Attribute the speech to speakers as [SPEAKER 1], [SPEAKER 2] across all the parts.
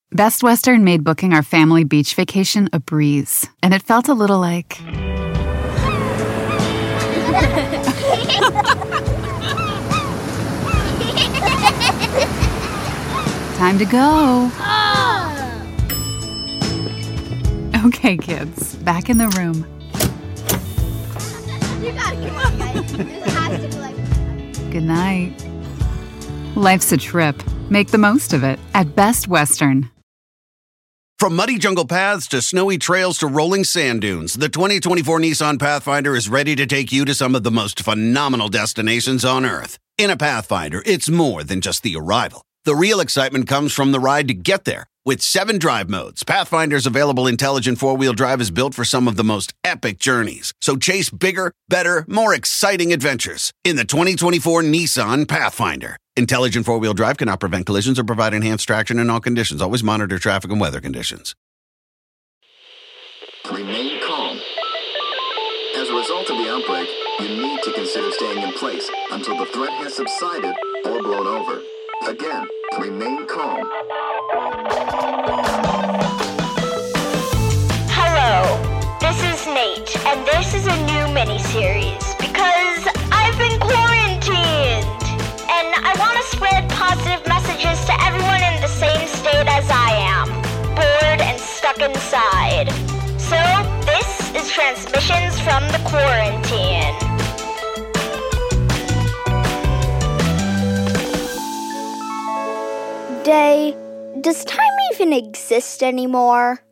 [SPEAKER 1] Best Western made booking our family beach vacation a breeze, and it felt a little like... Time to go. Okay, kids, back in the room.
[SPEAKER 2] You gotta come on, guys. This has to be like...
[SPEAKER 1] Good night. Life's a trip. Make the most of it at Best Western.
[SPEAKER 3] From muddy jungle paths to snowy trails to rolling sand dunes, the 2024 Nissan Pathfinder is ready to take you to some of the most phenomenal destinations on Earth. In a Pathfinder, it's more than just the arrival. The real excitement comes from the ride to get there. With 7 drive modes, Pathfinder's available intelligent 4-wheel drive is built for some of the most epic journeys. So chase bigger, better, more exciting adventures in the 2024 Nissan Pathfinder. Intelligent 4-wheel drive cannot prevent collisions or provide enhanced traction in all conditions. Always monitor traffic and weather conditions.
[SPEAKER 4] Remain calm. As a result of the outbreak, you need to consider staying in place until the threat has subsided or blown over. Again, remain calm.
[SPEAKER 5] Hello, this is Nate, and this is a new mini-series because I've been quarantined, and I want to spread positive messages to everyone in the same state as I am, bored and stuck inside. So, this is Transmissions from the Quarantine.
[SPEAKER 2] Does time even exist anymore?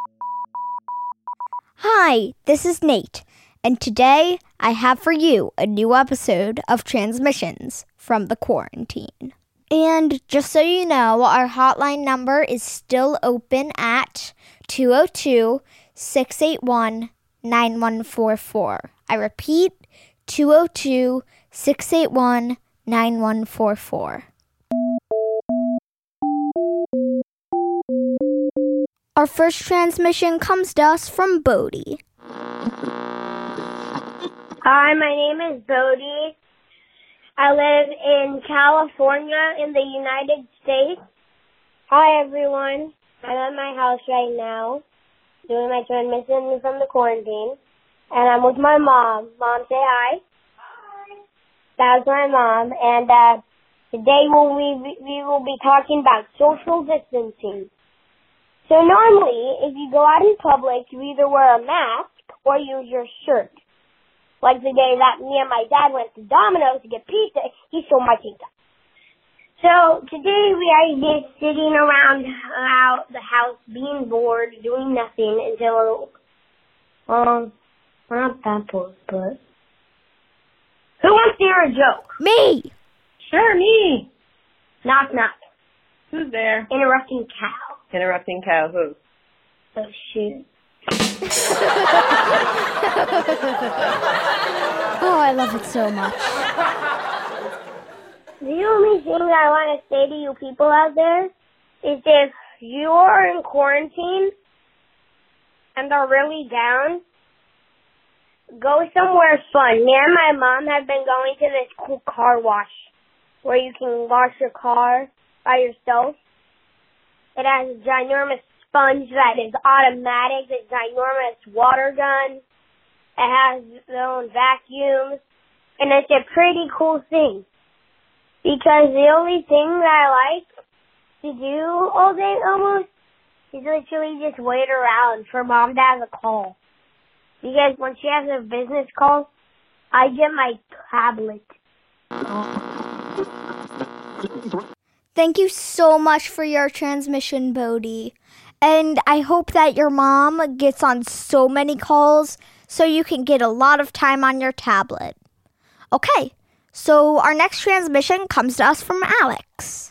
[SPEAKER 2] Hi, this is Nate, and today I have for you a new episode of Transmissions from the Quarantine. And just so you know, our hotline number is still open at 202-681-9144. I repeat, 202-681-9144. Our first transmission comes to us from Bodie.
[SPEAKER 6] Hi, my name is Bodie. I live in California in the United States. Hi, everyone. I'm at my house right now doing my transmission from the quarantine. And I'm with my mom. Mom, say hi. Hi. That's my mom. And today we will be talking about social distancing. So normally, if you go out in public, you either wear a mask or use your shirt. Like the day that me and my dad went to Domino's to get pizza, he stole my pizza. So today we are just sitting around the house being bored, doing nothing until, we're not that bored, but... Who wants to hear a joke?
[SPEAKER 2] Me!
[SPEAKER 6] Sure, me. Knock, knock.
[SPEAKER 7] Who's there?
[SPEAKER 6] Interrupting cow.
[SPEAKER 7] Interrupting cow, who?
[SPEAKER 6] Oh, shoot.
[SPEAKER 2] Oh, I love it so much.
[SPEAKER 6] The only thing I want to say to you people out there is if you are in quarantine and are really down, go somewhere fun. Me and my mom have been going to this cool car wash where you can wash your car by yourself. It has a ginormous sponge that is automatic, a ginormous water gun. It has its own vacuums, and it's a pretty cool thing. Because the only thing that I like to do all day almost is literally just wait around for Mom to have a call. Because when she has a business call, I get my tablet.
[SPEAKER 2] Thank you so much for your transmission, Bodie. And I hope that your mom gets on so many calls so you can get a lot of time on your tablet. Okay, so our next transmission comes to us from Alex.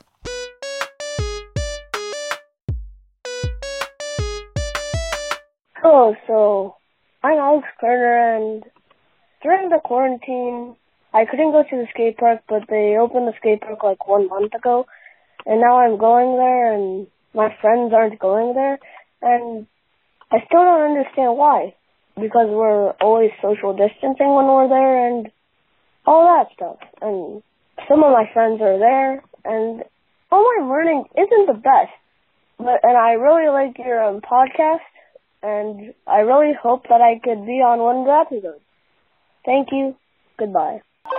[SPEAKER 6] Hello, so I'm Alex Carter, and during the quarantine, I couldn't go to the skate park, but they opened the skate park like 1 month ago, and now I'm going there, and my friends aren't going there, and I still don't understand why, because we're always social distancing when we're there, and all that stuff, and some of my friends are there, and online learning isn't the best, And I really like your podcast, and I really hope that I could be on one of the episodes. Thank you. Goodbye.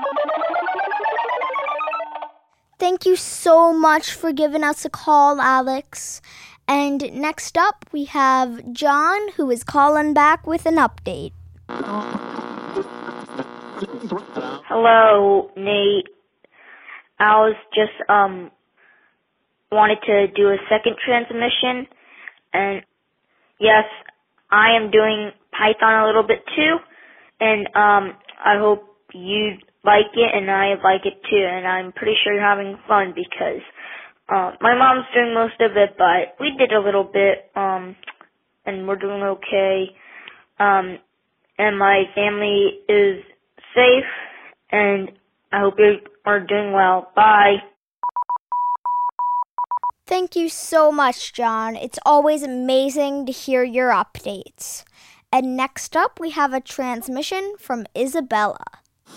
[SPEAKER 2] Thank you so much for giving us a call, Alex. And next up, we have John, who is calling back with an update.
[SPEAKER 8] Hello, Nate. I was just wanted to do a second transmission, and yes, I am doing Python a little bit too, and I hope you like it and I like it too, and I'm pretty sure you're having fun because my mom's doing most of it, but we did a little bit, and we're doing okay, and my family is safe, and I hope you are doing well. Bye.
[SPEAKER 2] Thank you so much, John. It's always amazing to hear your updates. And next up, we have a transmission from Isabella.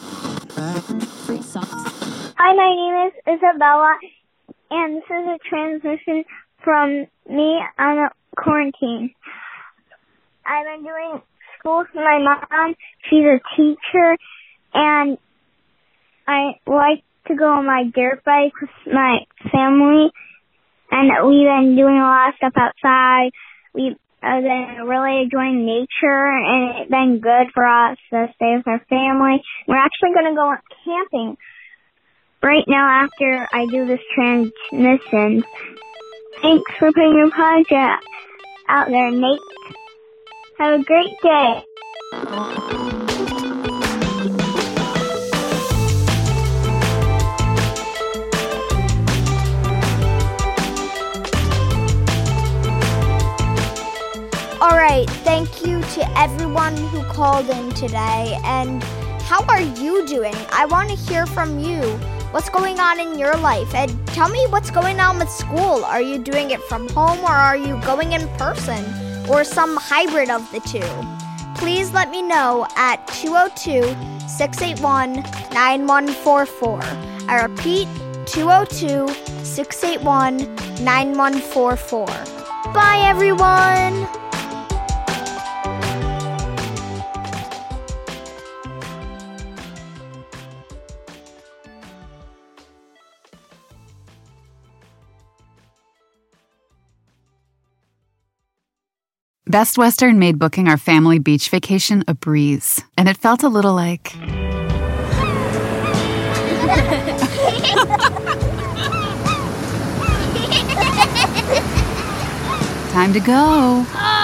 [SPEAKER 6] Hi, my name is Isabella, and this is a transmission from me on a quarantine. I've been doing school with my mom. She's a teacher, and I like to go on my dirt bike with my family, and we've been doing a lot of stuff outside. We've been really enjoying nature, and it's been good for us to stay with our family. We're actually going to go camping right now after I do this transmission. Thanks for putting your podcast out there, Nate. Have a great day.
[SPEAKER 2] All right, thank you to everyone who called in today. And how are you doing? I want to hear from you. What's going on in your life? And tell me what's going on with school. Are you doing it from home, or are you going in person, or some hybrid of the two? Please let me know at 202-681-9144. I repeat, 202-681-9144. Bye, everyone!
[SPEAKER 1] Best Western made booking our family beach vacation a breeze, and it felt a little like... Time to go.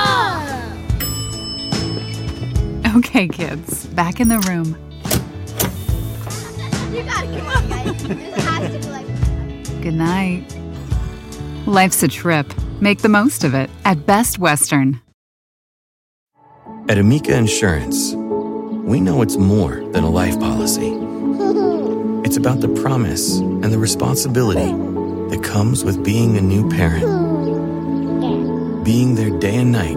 [SPEAKER 1] Okay, kids, back in the room.
[SPEAKER 2] You gotta come on, guys. This has to be like...
[SPEAKER 1] Good night. Life's a trip. Make the most of it at Best Western.
[SPEAKER 9] At Amica Insurance, we know it's more than a life policy. It's about the promise and the responsibility that comes with being a new parent. Being there day and night.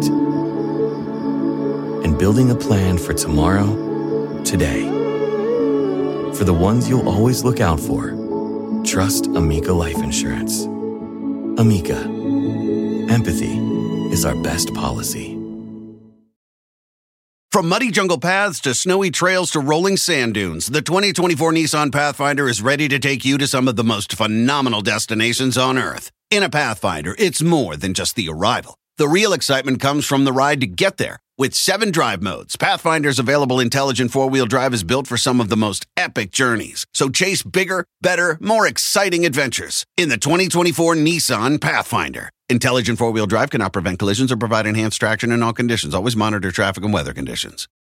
[SPEAKER 9] And building a plan for tomorrow, today. For the ones you'll always look out for, trust Amica Life Insurance. Amica. Empathy is our best policy.
[SPEAKER 3] From muddy jungle paths to snowy trails to rolling sand dunes, the 2024 Nissan Pathfinder is ready to take you to some of the most phenomenal destinations on Earth. In a Pathfinder, it's more than just the arrival. The real excitement comes from the ride to get there. With 7 drive modes, Pathfinder's available intelligent 4-wheel drive is built for some of the most epic journeys. So chase bigger, better, more exciting adventures in the 2024 Nissan Pathfinder. Intelligent 4-wheel drive cannot prevent collisions or provide enhanced traction in all conditions. Always monitor traffic and weather conditions.